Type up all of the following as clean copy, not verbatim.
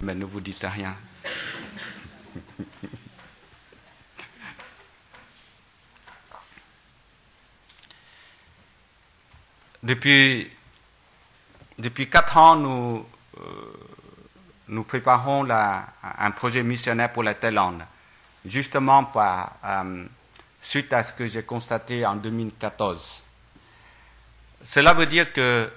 mais ne vous dites rien. Depuis 4 ans, nous préparons un projet missionnaire pour la Thaïlande, justement suite à ce que j'ai constaté en 2014. Cela veut dire que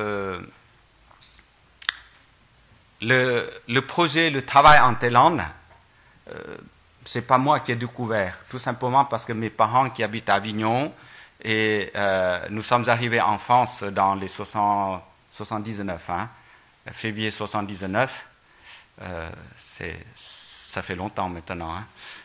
le projet, le travail en Thaïlande, c'est pas moi qui ai découvert, tout simplement parce que mes parents qui habitent à Avignon, et nous sommes arrivés en France dans les 79, février 79, ça fait longtemps maintenant.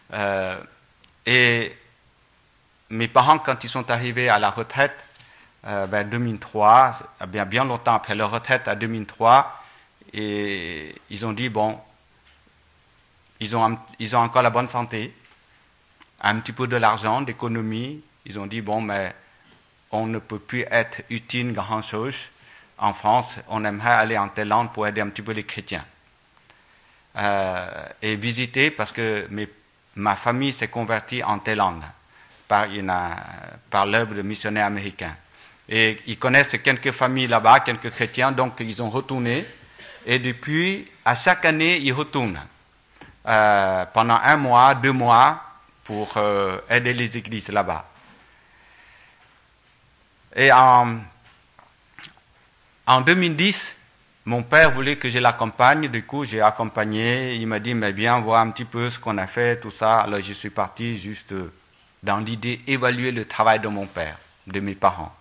Et mes parents, quand ils sont arrivés à la retraite, 2003, bien longtemps après leur retraite, à 2003, et ils ont dit, bon, ils ont encore la bonne santé, un petit peu de l'argent, d'économie. Ils ont dit, bon, mais on ne peut plus être utile grand-chose en France. On aimerait aller en Thaïlande pour aider un petit peu les chrétiens. Et visiter, parce que ma famille s'est convertie en Thaïlande par l'œuvre de missionnaires américains. Et ils connaissent quelques familles là-bas, quelques chrétiens, donc ils ont retourné. Et depuis, à chaque année, ils retournent. Pendant 1 mois, 2 mois, pour aider les églises là-bas. Et en 2010, mon père voulait que je l'accompagne, du coup j'ai accompagné, il m'a dit, mais viens voir un petit peu ce qu'on a fait, tout ça. Alors je suis parti juste dans l'idée d'évaluer le travail de mon père, de mes parents.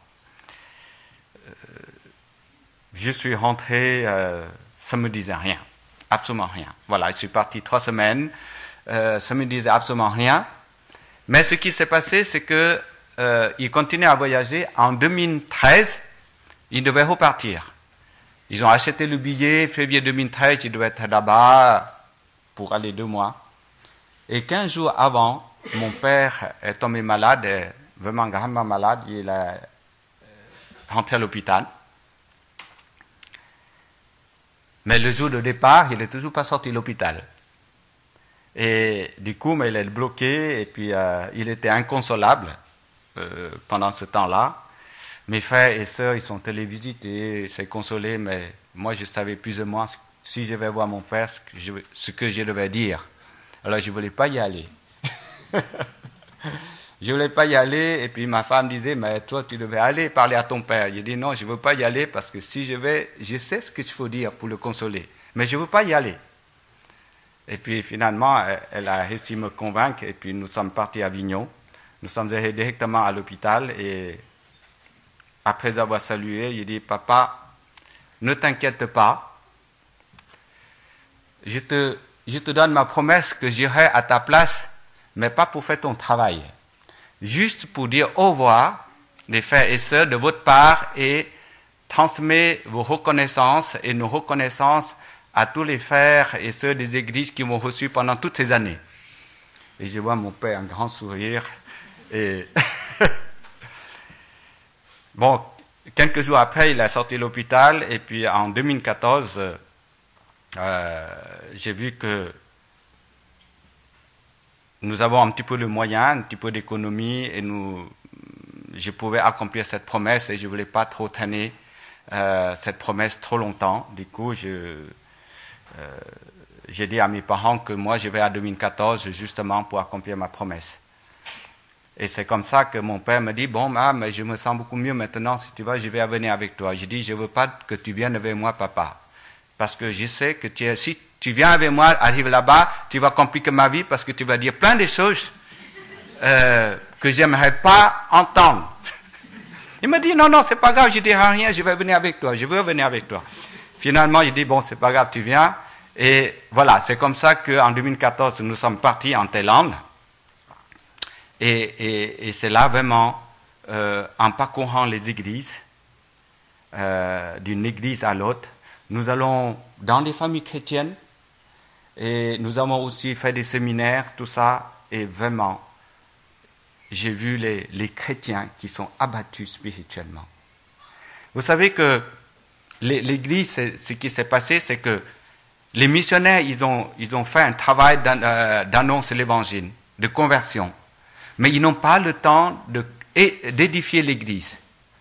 Je suis rentré, ça ne me disait rien, absolument rien. Voilà, je suis parti 3 semaines, ça ne me disait absolument rien. Mais ce qui s'est passé, c'est que ils continuaient à voyager. En 2013, ils devaient repartir. Ils ont acheté le billet, février 2013, ils devaient être là-bas pour aller 2 mois. Et 15 jours avant, mon père est tombé malade, vraiment gravement malade, il est rentré à l'hôpital. Mais le jour de départ, il n'est toujours pas sorti de l'hôpital. Et du coup, mais il est bloqué, et puis il était inconsolable. Pendant ce temps-là, mes frères et sœurs, ils sont allés visiter, s'est consolé, mais moi, je savais plus ou moins si je vais voir mon père, ce que je devais dire. Alors, je ne voulais pas y aller. Je ne voulais pas y aller, et puis ma femme disait, mais toi, tu devais aller parler à ton père. J'ai dit, non, je ne veux pas y aller, parce que si je vais, je sais ce qu'il faut dire pour le consoler, mais je ne veux pas y aller. Et puis, finalement, elle a réussi à me convaincre, et puis nous sommes partis à Avignon. Nous sommes allés directement à l'hôpital et après avoir salué, il dit, papa, ne t'inquiète pas, je te donne ma promesse que j'irai à ta place, mais pas pour faire ton travail. Juste pour dire au revoir, les frères et sœurs, de votre part, et transmettre vos reconnaissances et nos reconnaissances à tous les frères et sœurs des églises qui m'ont reçu pendant toutes ces années. Et je vois mon père un grand sourire. Et bon, quelques jours après, il a sorti de l'hôpital, et puis en 2014, j'ai vu que nous avons un petit peu de moyens, un petit peu d'économie, et je pouvais accomplir cette promesse, et je ne voulais pas trop traîner cette promesse trop longtemps. Du coup, j'ai dit à mes parents que moi, je vais à 2014 justement pour accomplir ma promesse. Et c'est comme ça que mon père me dit, bon, mais je me sens beaucoup mieux maintenant, si tu vas, je vais venir avec toi. Je dis, je ne veux pas que tu viennes avec moi, papa. Parce que je sais que si tu viens avec moi, arrive là-bas, tu vas compliquer ma vie parce que tu vas dire plein de choses que j'aimerais pas entendre. Il me dit, non, c'est pas grave, je dirai rien, je vais venir avec toi, je veux venir avec toi. Finalement, il dit, bon, c'est pas grave, tu viens. Et voilà, c'est comme ça qu'en 2014, nous sommes partis en Thaïlande. Et c'est là vraiment, en parcourant les églises, d'une église à l'autre, nous allons dans les familles chrétiennes, et nous avons aussi fait des séminaires, tout ça, et vraiment, j'ai vu les chrétiens qui sont abattus spirituellement. Vous savez que l'église, ce qui s'est passé, c'est que les missionnaires, ils ont fait un travail d'annonce de l'évangile, de conversion. Mais ils n'ont pas le temps d'édifier l'Église.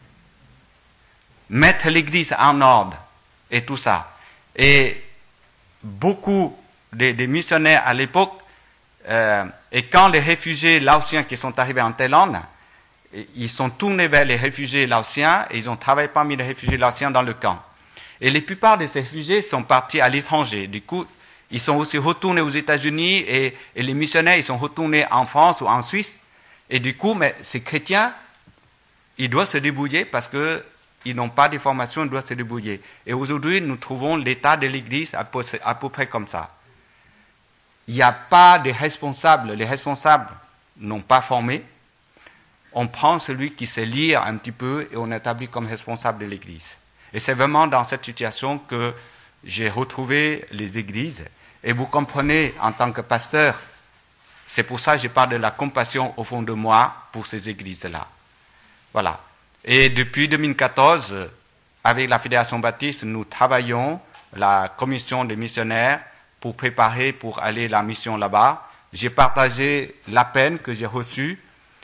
Mettre l'Église en ordre et tout ça. Et beaucoup des missionnaires à l'époque, et quand les réfugiés laotiens qui sont arrivés en Thaïlande, ils sont tournés vers les réfugiés laotiens et ils ont travaillé parmi les réfugiés laotiens dans le camp. Et la plupart de ces réfugiés sont partis à l'étranger. Du coup, ils sont aussi retournés aux États-Unis et les missionnaires, ils sont retournés en France ou en Suisse. Et du coup, mais ces chrétiens, ils doivent se débrouiller parce qu'ils n'ont pas de formation, ils doivent se débrouiller. Et aujourd'hui, nous trouvons l'état de l'Église à peu près comme ça. Il n'y a pas de responsables. Les responsables n'ont pas formé. On prend celui qui sait lire un petit peu et on établit comme responsable de l'Église. Et c'est vraiment dans cette situation que j'ai retrouvé les églises. Et vous comprenez, en tant que pasteur, c'est pour ça que je parle de la compassion au fond de moi pour ces églises-là. Voilà. Et depuis 2014, avec la Fédération Baptiste, nous travaillons, la commission des missionnaires, pour préparer pour aller à la mission là-bas. J'ai partagé l'appel que j'ai reçu.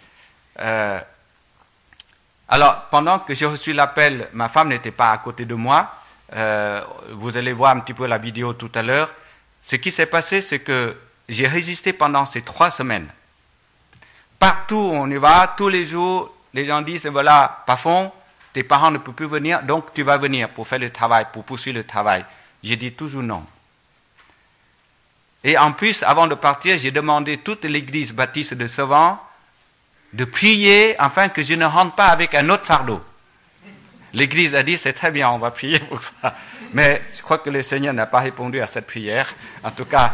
Alors, pendant que j'ai reçu l'appel, ma femme n'était pas à côté de moi. Vous allez voir un petit peu la vidéo tout à l'heure. Ce qui s'est passé, c'est que j'ai résisté pendant ces 3 semaines. Partout où on y va, tous les jours, les gens disent, voilà, Pafon, tes parents ne peuvent plus venir, donc tu vas venir pour faire le travail, pour poursuivre le travail. J'ai dit toujours non. Et en plus, avant de partir, j'ai demandé à toute l'église baptiste de Sevran de prier afin que je ne rentre pas avec un autre fardeau. L'église a dit, c'est très bien, on va prier pour ça. Mais je crois que le Seigneur n'a pas répondu à cette prière. En tout cas,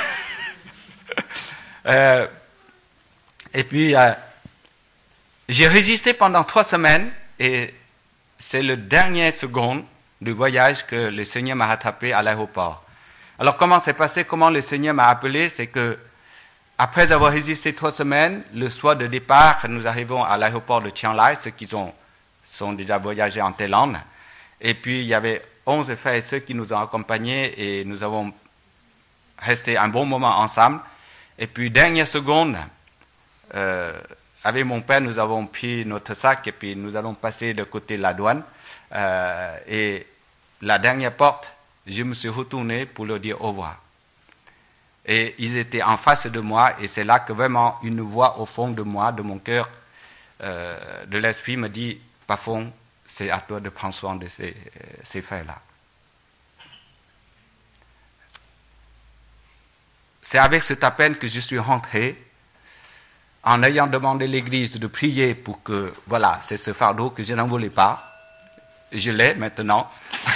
et puis, j'ai résisté pendant 3 semaines et c'est le dernier seconde du voyage que le Seigneur m'a rattrapé à l'aéroport. Alors, comment c'est passé? Comment le Seigneur m'a appelé? C'est que, après avoir résisté 3 semaines, le soir de départ, nous arrivons à l'aéroport de Chiang Mai, ceux qui sont déjà voyagés en Thaïlande. Et puis, il y avait 11 frères et sœurs qui nous ont accompagnés et nous avons resté un bon moment ensemble. Et puis, dernière seconde, avec mon père, nous avons pris notre sac et puis nous allons passer de côté de la douane. Et la dernière porte, je me suis retourné pour leur dire au revoir. Et ils étaient en face de moi et c'est là que vraiment une voix au fond de moi, de mon cœur, de l'esprit me dit, Pafon, c'est à toi de prendre soin de ces frères-là. C'est avec cet appel que je suis rentré, en ayant demandé à l'Église de prier pour que, voilà, c'est ce fardeau que je n'en voulais pas. Je l'ai maintenant.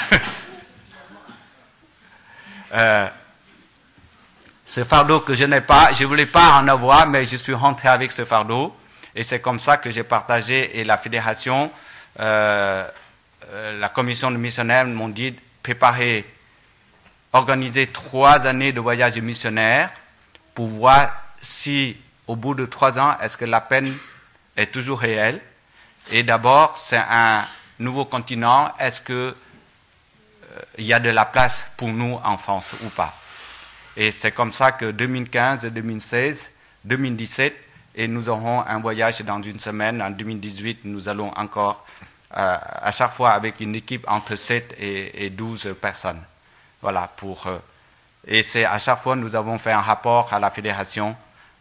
Ce fardeau que je n'ai pas, je ne voulais pas en avoir, mais je suis rentré avec ce fardeau. Et c'est comme ça que j'ai partagé, et la fédération, la commission de missionnaires m'ont dit, préparer, organiser 3 années de voyage missionnaire pour voir si, au bout de 3 ans, est-ce que la peine est toujours réelle. Et d'abord, c'est un nouveau continent, est-ce que il y a de la place pour nous en France ou pas. Et c'est comme ça que 2015, 2016, 2017, et nous aurons un voyage dans une semaine. En 2018, nous allons encore, à chaque fois avec une équipe entre 7 et 12 personnes. Voilà, et c'est à chaque fois, nous avons fait un rapport à la fédération.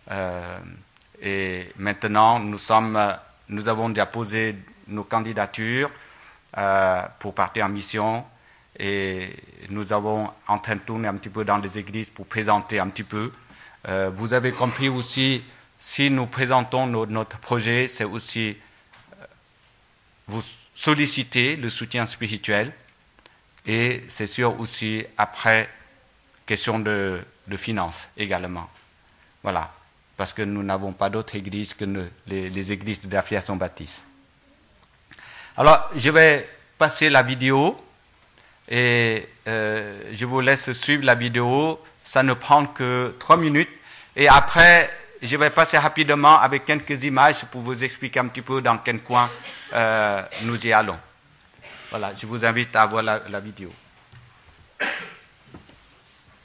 Et maintenant, nous avons déjà posé nos candidatures pour partir en mission. Et nous avons en train de tourner un petit peu dans les églises pour présenter un petit peu. Vous avez compris aussi, si nous présentons notre projet, c'est aussi vous solliciter le soutien spirituel. Et c'est sûr aussi, après, question de finances également. Voilà. Parce que nous n'avons pas d'autres églises que les églises de la Fédération Baptiste. Alors, je vais passer la vidéo. Et je vous laisse suivre la vidéo. Ça ne prend que 3 minutes. Et après, je vais passer rapidement avec quelques images pour vous expliquer un petit peu dans quel coin nous y allons. Voilà, je vous invite à voir la vidéo.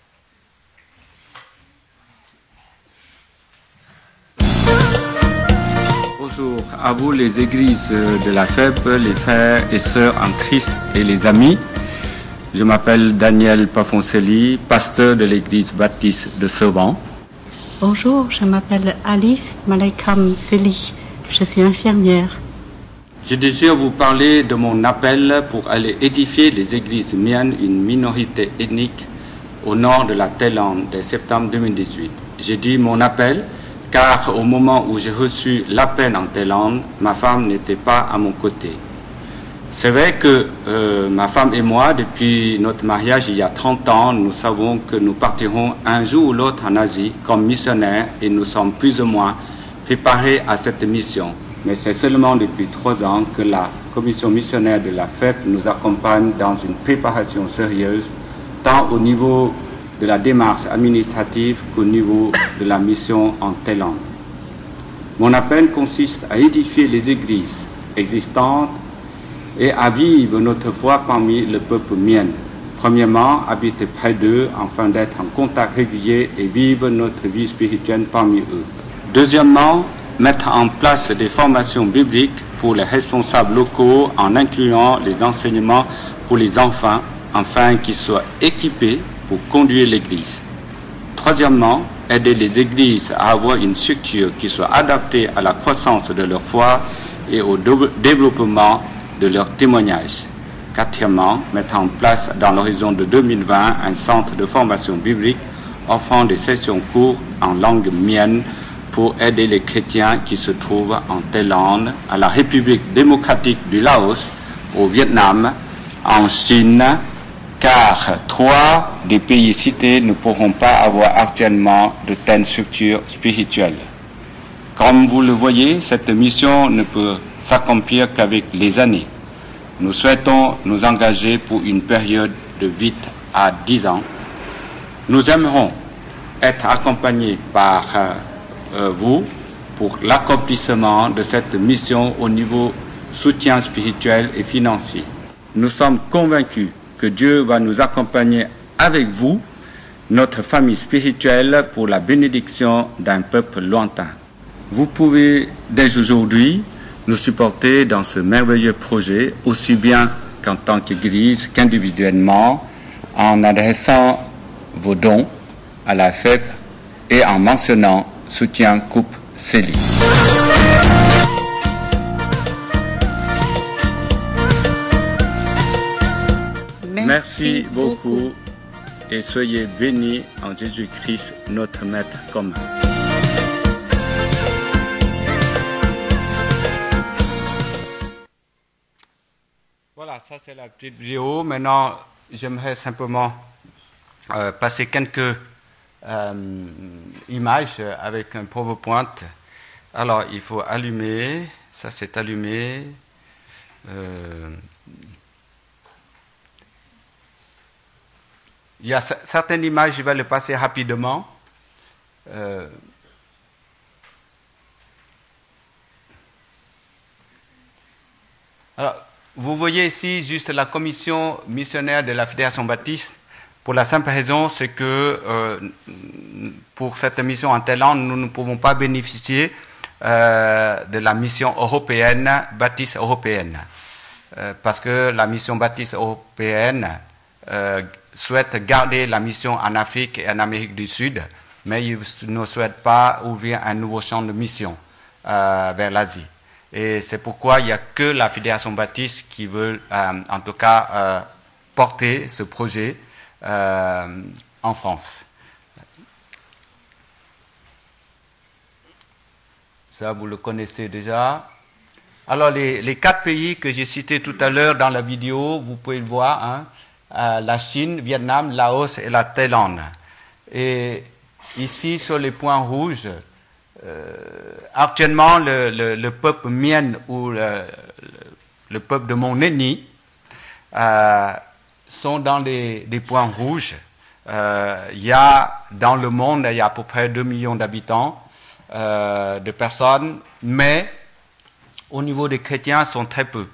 Bonjour à vous les églises de la FEB, les frères et sœurs en Christ et les amis. Je m'appelle Daniel Pafoncelli, pasteur de l'église baptiste de Servan. Bonjour, je m'appelle Alice Malaikam Seli, je suis infirmière. Je désire vous parler de mon appel pour aller édifier les églises miennes, une minorité ethnique au nord de la Thaïlande dès septembre 2018. J'ai dit mon appel car au moment où j'ai reçu l'appel en Thaïlande, ma femme n'était pas à mon côté. C'est vrai que ma femme et moi, depuis notre mariage il y a 30 ans, nous savons que nous partirons un jour ou l'autre en Asie comme missionnaires et nous sommes plus ou moins préparés à cette mission. Mais c'est seulement depuis 3 ans que la commission missionnaire de la FEB nous accompagne dans une préparation sérieuse, tant au niveau de la démarche administrative qu'au niveau de la mission en Thaïlande. Mon appel consiste à édifier les églises existantes et à vivre notre foi parmi le peuple mien. Premièrement, habiter près d'eux afin d'être en contact régulier et vivre notre vie spirituelle parmi eux. Deuxièmement, mettre en place des formations bibliques pour les responsables locaux en incluant les enseignements pour les enfants afin qu'ils soient équipés pour conduire l'Église. Troisièmement, aider les églises à avoir une structure qui soit adaptée à la croissance de leur foi et au développement de leur témoignage. Quatrièmement, mettre en place dans l'horizon de 2020 un centre de formation biblique offrant des sessions courtes en langue mienne pour aider les chrétiens qui se trouvent en Thaïlande, à la République démocratique du Laos, au Vietnam, en Chine, car 3 des pays cités ne pourront pas avoir actuellement de telles structures spirituelles. Comme vous le voyez, cette mission ne peut s'accomplir qu'avec les années. Nous souhaitons nous engager pour une période de 8 à 10 ans. Nous aimerons être accompagnés par vous pour l'accomplissement de cette mission au niveau soutien spirituel et financier. Nous sommes convaincus que Dieu va nous accompagner avec vous, notre famille spirituelle, pour la bénédiction d'un peuple lointain. Vous pouvez dès aujourd'hui nous supporter dans ce merveilleux projet, aussi bien qu'en tant qu'Église qu'individuellement, en adressant vos dons à la FEB et en mentionnant Soutien Coupe Célie. Merci beaucoup et soyez bénis en Jésus-Christ, notre Maître commun. Voilà, ça c'est la petite vidéo. Maintenant, j'aimerais simplement passer quelques images avec un PowerPoint. Alors, il faut allumer. Ça c'est allumé. Il y a certaines images, je vais les passer rapidement. Alors, vous voyez ici juste la commission missionnaire de la Fédération baptiste. Pour la simple raison, c'est que pour cette mission en Thaïlande, nous ne pouvons pas bénéficier de la mission européenne, baptiste européenne. Parce que la mission baptiste européenne souhaite garder la mission en Afrique et en Amérique du Sud, mais ils ne souhaitent pas ouvrir un nouveau champ de mission vers l'Asie. Et c'est pourquoi il n'y a que la Fédération baptiste qui veut, en tout cas, porter ce projet en France. Ça, vous le connaissez déjà. Alors, les 4 pays que j'ai cités tout à l'heure dans la vidéo, vous pouvez le voir, hein, la Chine, Vietnam, Laos et la Thaïlande. Et ici, sur les points rouges, actuellement, le peuple mien ou le peuple de mon ethnie sont dans des points rouges. Il y a dans le monde, il y a à peu près 2 millions d'habitants, de personnes, mais au niveau des chrétiens, sont très peu.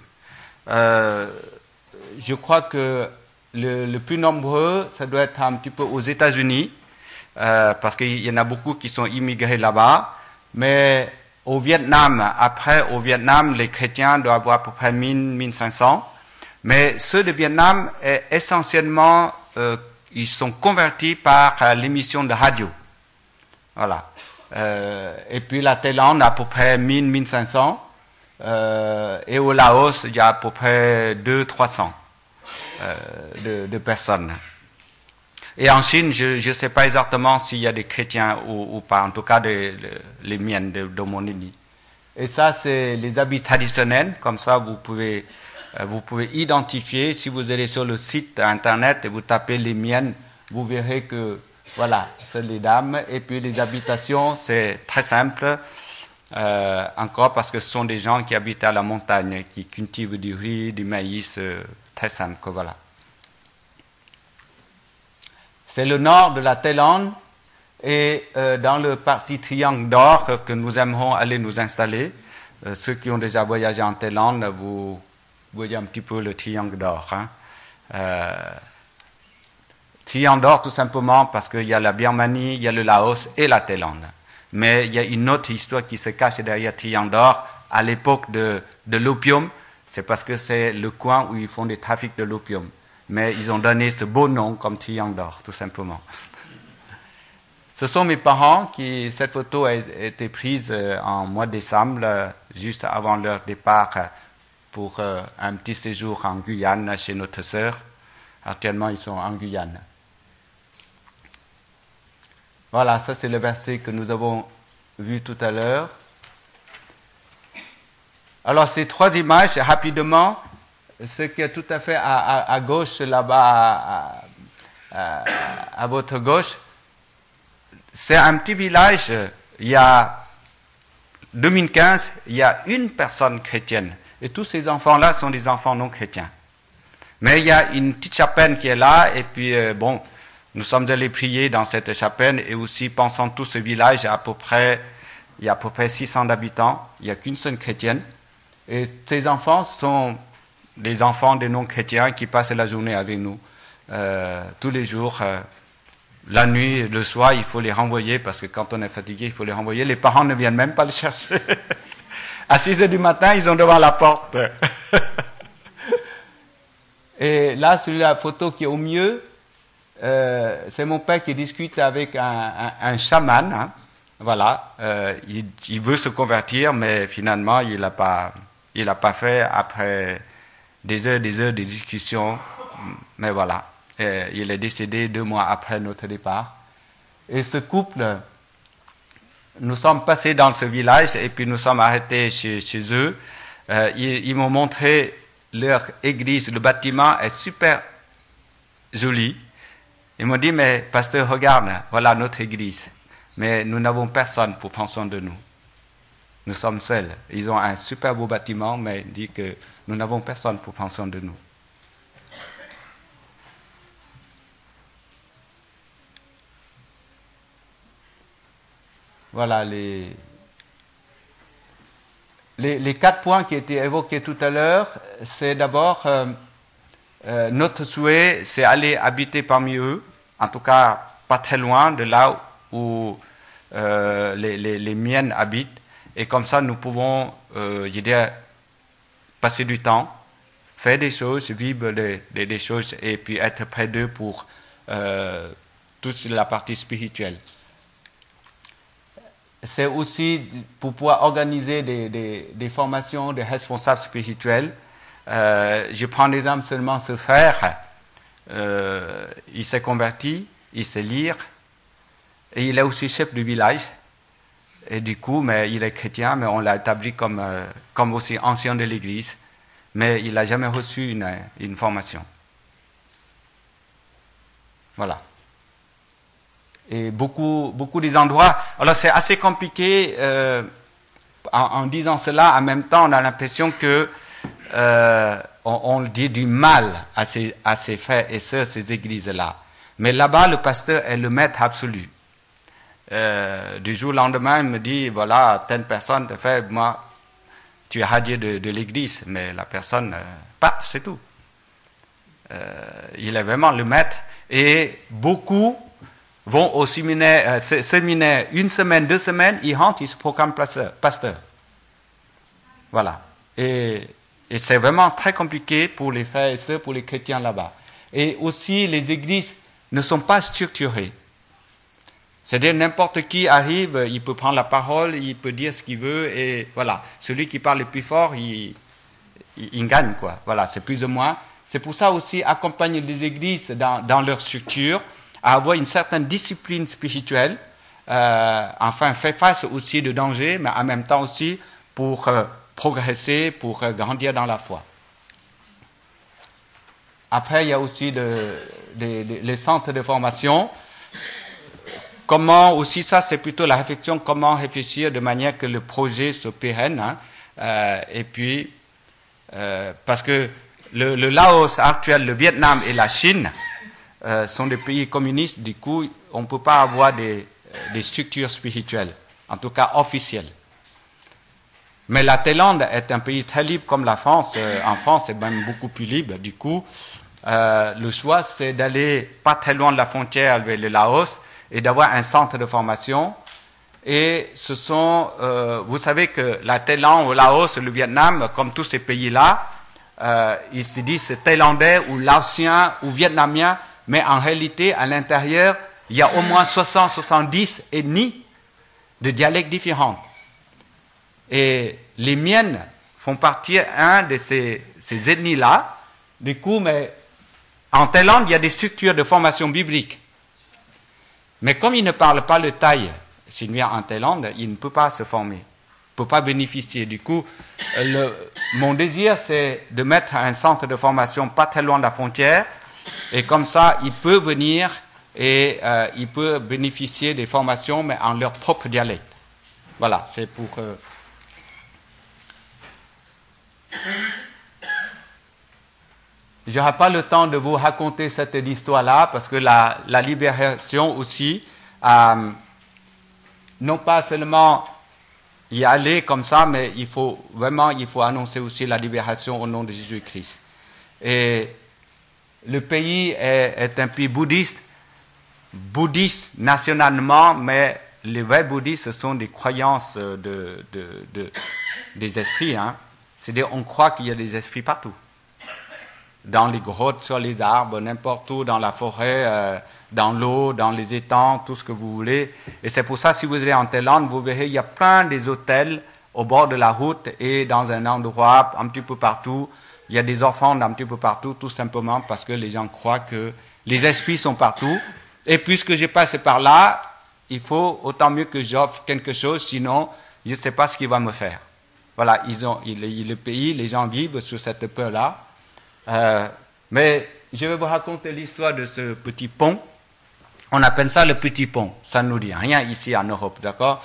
Je crois que le plus nombreux, ça doit être un petit peu aux États-Unis, parce qu'il y en a beaucoup qui sont immigrés là-bas, mais au Vietnam, après, au Vietnam, les chrétiens doivent avoir à peu près 1500. Mais ceux de Vietnam, essentiellement, ils sont convertis par l'émission de radio. Voilà. Et puis la Thaïlande, à peu près 1500. Et au Laos, il y a à peu près 200-300 de personnes. Et en Chine, je ne sais pas exactement s'il y a des chrétiens ou pas, en tout cas les miennes de mon ethnie. Et ça, c'est les habits traditionnels, comme ça vous pouvez identifier. Si vous allez sur le site internet et vous tapez les miennes, vous verrez que, voilà, c'est les dames. Et puis les habitations, c'est très simple, encore parce que ce sont des gens qui habitent à la montagne, qui cultivent du riz, du maïs, très simple, que voilà. C'est le nord de la Thaïlande et dans le parti Triangle d'Or que nous aimerons aller nous installer. Ceux qui ont déjà voyagé en Thaïlande, vous voyez un petit peu le Triangle d'Or. Triangle d'Or tout simplement parce qu'il y a la Birmanie, il y a le Laos et la Thaïlande. Mais il y a une autre histoire qui se cache derrière Triangle d'Or. À l'époque de l'opium, c'est parce que c'est le coin où ils font des trafics de l'opium. Mais ils ont donné ce beau nom comme Triangle d'Or, tout simplement. Ce sont mes parents cette photo a été prise en mois de décembre, juste avant leur départ pour un petit séjour en Guyane chez notre sœur. Actuellement, ils sont en Guyane. Voilà, ça c'est le verset que nous avons vu tout à l'heure. Alors, ces trois images, rapidement, ce qui est tout à fait à gauche, là-bas, à votre gauche, c'est un petit village. Il y a 2015, il y a une personne chrétienne. Et tous ces enfants-là sont des enfants non chrétiens. Mais il y a une petite chapelle qui est là, et puis, nous sommes allés prier dans cette chapelle, et aussi, pensant tout ce village, il y a à peu près 600 habitants, il n'y a qu'une seule chrétienne. Et ces enfants sont des enfants des non-chrétiens qui passent la journée avec nous. Tous les jours, la nuit, le soir, il faut les renvoyer, parce que quand on est fatigué, il faut les renvoyer. Les parents ne viennent même pas le chercher. À 6 heures du matin, ils sont devant la porte. Et là, sur la photo qui est au milieu, c'est mon père qui discute avec un chaman. Hein. Voilà, il veut se convertir, mais finalement, il l'a pas fait après des heures de discussion. Mais voilà, il est décédé 2 mois après notre départ. Et ce couple, nous sommes passés dans ce village et puis nous sommes arrêtés chez eux. Ils m'ont montré leur église. Le bâtiment est super joli. Ils m'ont dit, mais pasteur, regarde, voilà notre église. Mais nous n'avons personne pour prendre soin de nous. Nous sommes seuls. Ils ont un super beau bâtiment, mais ils disent que nous n'avons personne pour prendre soin de nous. Voilà les 4 points qui étaient évoqués tout à l'heure. C'est d'abord notre souhait, c'est aller habiter parmi eux, en tout cas pas très loin de là où les miennes habitent. Et comme ça, nous pouvons passer du temps, faire des choses, vivre des choses, et puis être près d'eux pour toute la partie spirituelle. C'est aussi pour pouvoir organiser des formations de responsables spirituels. Je prends l'exemple seulement ce frère. Il s'est converti, il sait lire, et il est aussi chef du village. Et du coup, mais il est chrétien, mais on l'a établi comme aussi ancien de l'Église. Mais il n'a jamais reçu une formation. Voilà. Et beaucoup des endroits. Alors c'est assez compliqué. En disant cela, en même temps, on a l'impression que on dit du mal à ses frères et sœurs, ces églises-là. Mais là-bas, le pasteur est le maître absolu. Du jour au lendemain, il me dit, voilà, telle personne te fait, moi, tu es radié de l'église, mais la personne part, c'est tout. Il est vraiment le maître. Et beaucoup vont au séminaire, séminaire 1 semaine, 2 semaines, ils rentrent, ils se proclament pasteur. Voilà. Et c'est vraiment très compliqué pour les frères et sœurs, pour les chrétiens là-bas. Et aussi, les églises ne sont pas structurées. C'est-à-dire, n'importe qui arrive, il peut prendre la parole, il peut dire ce qu'il veut, et voilà. Celui qui parle le plus fort, il gagne, quoi. Voilà, c'est plus ou moins. C'est pour ça aussi, accompagner les églises dans leur structure, à avoir une certaine discipline spirituelle, enfin, faire face aussi de dangers, mais en même temps aussi pour progresser, pour grandir dans la foi. Après, il y a aussi les centres de formation. Comment aussi, ça c'est plutôt la réflexion, comment réfléchir de manière que le projet soit pérenne. Et puis, parce que le Laos actuel, le Vietnam et la Chine sont des pays communistes, du coup, on ne peut pas avoir des structures spirituelles, en tout cas officielles. Mais la Thaïlande est un pays très libre comme la France. En France, c'est même beaucoup plus libre. Du coup, le choix, c'est d'aller pas très loin de la frontière avec le Laos et d'avoir un centre de formation. Et ce sont, vous savez que la Thaïlande, le Laos, le Vietnam, comme tous ces pays-là, ils se disent thaïlandais ou laotiens ou vietnamiens, mais en réalité, à l'intérieur, il y a au moins 60-70 ethnies de dialectes différents. Et les miennes font partie d'un de ces ethnies-là. Du coup, mais en Thaïlande, il y a des structures de formation biblique. Mais comme il ne parle pas le thaï, s'il vient en Thaïlande, il ne peut pas se former, il ne peut pas bénéficier. Du coup, mon désir, c'est de mettre un centre de formation pas très loin de la frontière, et comme ça, il peut venir et il peut bénéficier des formations, mais en leur propre dialecte. Voilà, c'est pour... Je n'aurai pas le temps de vous raconter cette histoire-là, parce que la libération aussi, non pas seulement y aller comme ça, mais il faut annoncer aussi la libération au nom de Jésus-Christ. Et le pays est un pays bouddhiste nationalement, mais les vrais bouddhistes, ce sont des croyances des esprits. C'est-à-dire, on croit qu'il y a des esprits partout. Dans les grottes, sur les arbres, n'importe où, dans la forêt, dans l'eau, dans les étangs, tout ce que vous voulez. Et c'est pour ça, si vous allez en Thaïlande, vous verrez, il y a plein des hôtels au bord de la route et dans un endroit un petit peu partout. Il y a des offrandes un petit peu partout, tout simplement parce que les gens croient que les esprits sont partout. Et puisque j'ai passé par là, il faut autant mieux que j'offre quelque chose, sinon je ne sais pas ce qu'il va me faire. Voilà, le pays, les gens vivent sur cette peur-là. Mais je vais vous raconter l'histoire de ce petit pont. On appelle ça le petit pont. Ça ne nous dit rien ici en Europe, d'accord?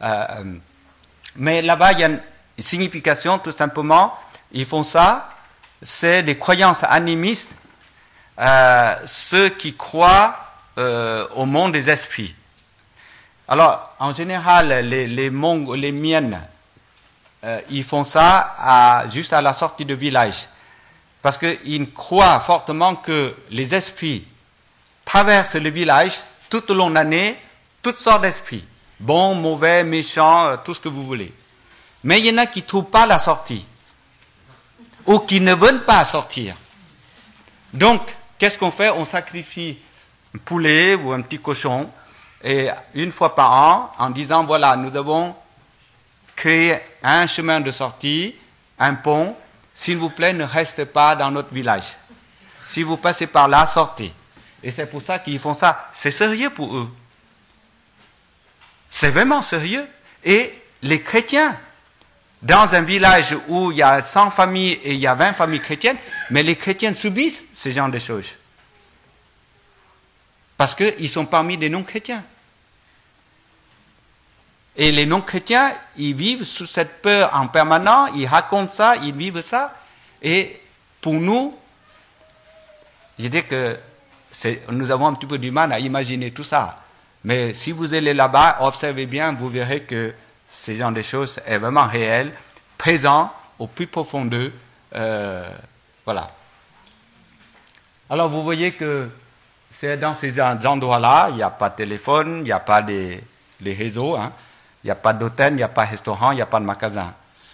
Mais là-bas, il y a une signification, tout simplement. Ils font ça. C'est des croyances animistes, ceux qui croient au monde des esprits. Alors, en général, les miennes, ils font ça juste à la sortie de village. Parce qu'ils croient fortement que les esprits traversent le village tout au long de l'année, toutes sortes d'esprits. Bons, mauvais, méchants, tout ce que vous voulez. Mais il y en a qui ne trouvent pas la sortie. Ou qui ne veulent pas sortir. Donc, qu'est-ce qu'on fait? On sacrifie un poulet ou un petit cochon, et une fois par an, en disant, voilà, nous avons créé un chemin de sortie, un pont, s'il vous plaît, ne restez pas dans notre village. Si vous passez par là, sortez. Et c'est pour ça qu'ils font ça. C'est sérieux pour eux. C'est vraiment sérieux. Et les chrétiens, dans un village où il y a 100 familles et il y a 20 familles chrétiennes, mais les chrétiens subissent ce genre de choses. Parce qu'ils sont parmi des non-chrétiens. Et les non-chrétiens, ils vivent sous cette peur en permanence, ils racontent ça, ils vivent ça. Et pour nous, je dis que nous avons un petit peu du mal à imaginer tout ça. Mais si vous allez là-bas, observez bien, vous verrez que ce genre de choses est vraiment réel, présent au plus profond d'eux. Voilà. Alors vous voyez que c'est dans ces endroits-là, il n'y a pas de téléphone, il n'y a pas les réseaux, hein, il n'y a pas d'hôtel, il n'y a pas de restaurant, il n'y a pas de magasin.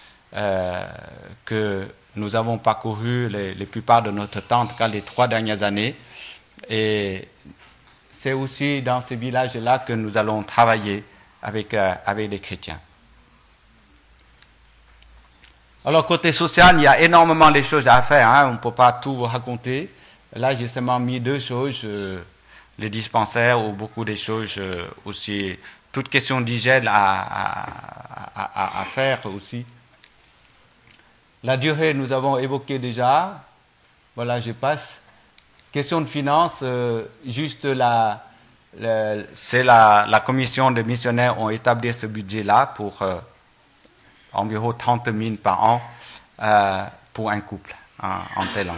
Que nous avons parcouru les plupart de notre temps, en tout cas les 3 dernières années. Et c'est aussi dans ces villages-là que nous allons travailler avec les chrétiens. Alors, côté social, il y a énormément de choses à faire. Hein. On ne peut pas tout vous raconter. Là, j'ai seulement mis 2 choses, les dispensaires ou beaucoup de choses aussi. Toute question d'hygiène à faire aussi. La durée, nous avons évoqué déjà. Voilà, je passe. Question de finances, juste c'est la commission de missionnaires ont établi ce budget-là pour environ 30 000 par an pour un couple en Thaïlande.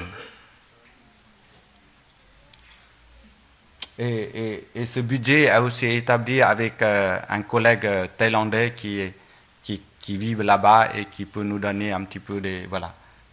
Et ce budget est aussi établi avec un collègue thaïlandais qui vit là-bas et qui peut nous donner un petit peu de... Voilà.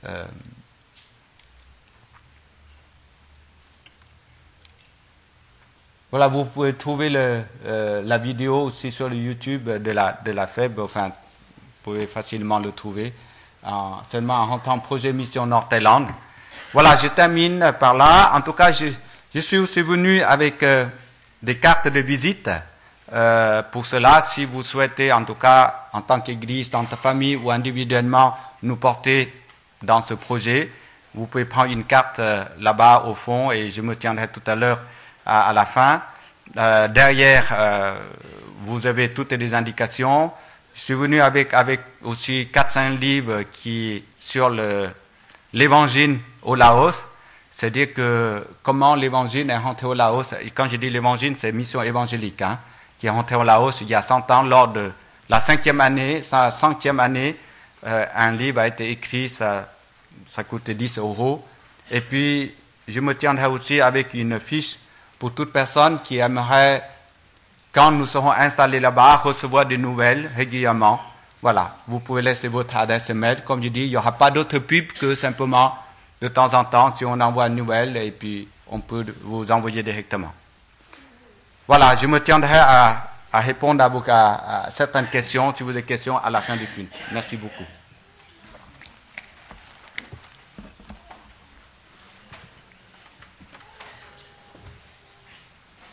Voilà, vous pouvez trouver la vidéo aussi sur le YouTube de la FEB. Enfin, vous pouvez facilement le trouver. Seulement en rentrant projet Mission Nord Thaïlande. Voilà, je termine par là. En tout cas, je suis aussi venu avec des cartes de visite. Pour cela, si vous souhaitez, en tout cas, en tant qu'église, dans ta famille ou individuellement, nous porter dans ce projet, vous pouvez prendre une carte là-bas au fond et je me tiendrai tout à l'heure à la fin. Derrière, vous avez toutes les indications. Je suis venu avec aussi 4-5 livres sur l'évangile au Laos. C'est-à-dire que comment l'évangile est rentré au Laos. Et quand je dis l'évangile, c'est mission évangélique, hein, qui est rentrée au Laos il y a 100 ans lors de la 5e année. Un livre a été écrit, ça coûte 10 €. Et puis, je me tiendrai aussi avec une fiche pour toute personne qui aimerait, quand nous serons installés là-bas, recevoir des nouvelles régulièrement. Voilà, vous pouvez laisser votre adresse mail. Comme je dis, il n'y aura pas d'autre pub que simplement, de temps en temps, si on envoie une nouvelle, et puis on peut vous envoyer directement. Voilà, je me tiendrai à répondre à certaines questions, si vous avez des questions, à la fin du culte. Merci beaucoup.